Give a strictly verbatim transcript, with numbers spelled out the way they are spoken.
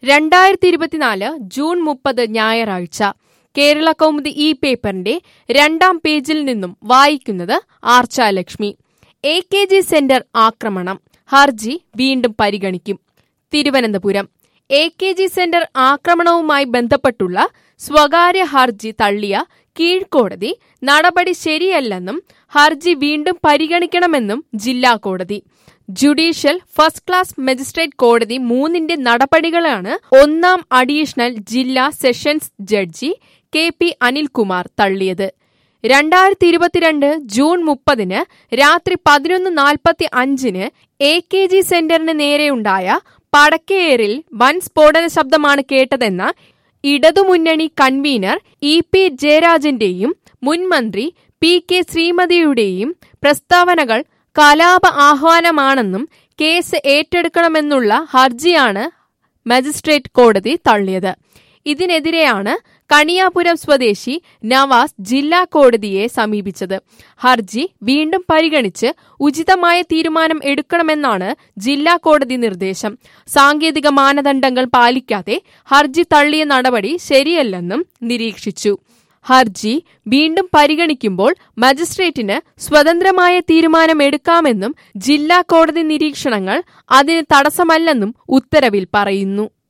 രണ്ടായിരത്തി ഇരുപത്തിനാല് ജൂൺ മുപ്പത് ഞായറാഴ്ച കേരള കൗമുദി ഈ പേപ്പറിന്റെ രണ്ടാം പേജിൽ നിന്നും വായിക്കുന്നത് Archalakshmi. A K G centre ആക്രമണം, ഹർജി വീണ്ടും പരിഗണിക്കും. Thiruvananthapuram. A K G centre ആക്രമണവുമായി ബന്ധപ്പെട്ടുള്ള സ്വകാര്യ ഹർജി തള്ളിയ കീഴ്ക്കോടതി നടപടി ശരിയല്ലെന്നും ഹർജി വീണ്ടും പരിഗണിക്കണമെന്നും ജില്ലാ കോടതി. ജുഡീഷ്യൽ ഫസ്റ്റ് ക്ലാസ് മജിസ്ട്രേറ്റ് കോടതി മൂന്നിന്റെ നടപടികളാണ് ഒന്നാം അഡീഷണൽ ജില്ലാ sessions judge K P Anilkumar തള്ളിയത്. രണ്ടായിരത്തി ഇരുപത്തിരണ്ട് ജൂൺ മുപ്പതിന് രാത്രി പതിനൊന്ന് നാൽപ്പത്തി അഞ്ചിന് എ കെ ജി സെന്ററിന് നേരെയുണ്ടായ പടക്കയേറിൽ വൻ സ്ഫോടന ശബ്ദമാണ് കേട്ടതെന്ന ഇടതുമുന്നണി കൺവീനർ ഇ പി ജയരാജന്റെയും മുൻമന്ത്രി പി കെ ശ്രീമതിയുടെയും പ്രസ്താവനകൾ കലാപ ആഹ്വാനമാണെന്നും കേസ് ഏറ്റെടുക്കണമെന്നുള്ള ഹർജിയാണ് മജിസ്ട്രേറ്റ് കോടതി തള്ളിയത്. ഇതിനെതിരെയാണ് കണിയാപുരം സ്വദേശി നവാസ് ജില്ലാ കോടതിയെ സമീപിച്ചത്. ഹർജി വീണ്ടും പരിഗണിച്ച് ഉചിതമായ തീരുമാനം എടുക്കണമെന്നാണ് ജില്ലാ കോടതി നിർദ്ദേശം. സാങ്കേതിക മാനദണ്ഡങ്ങൾ പാലിക്കാതെ ഹർജി തള്ളിയ നടപടി ശരിയല്ലെന്നും നിരീക്ഷിച്ചു. ഹർജി വീണ്ടും പരിഗണിക്കുമ്പോൾ മജിസ്ട്രേറ്റിന് സ്വതന്ത്രമായ തീരുമാനമെടുക്കാമെന്നും ജില്ലാ കോടതി നിരീക്ഷണങ്ങൾ അതിന് തടസ്സമല്ലെന്നും ഉത്തരവിൽ പറയുന്നു.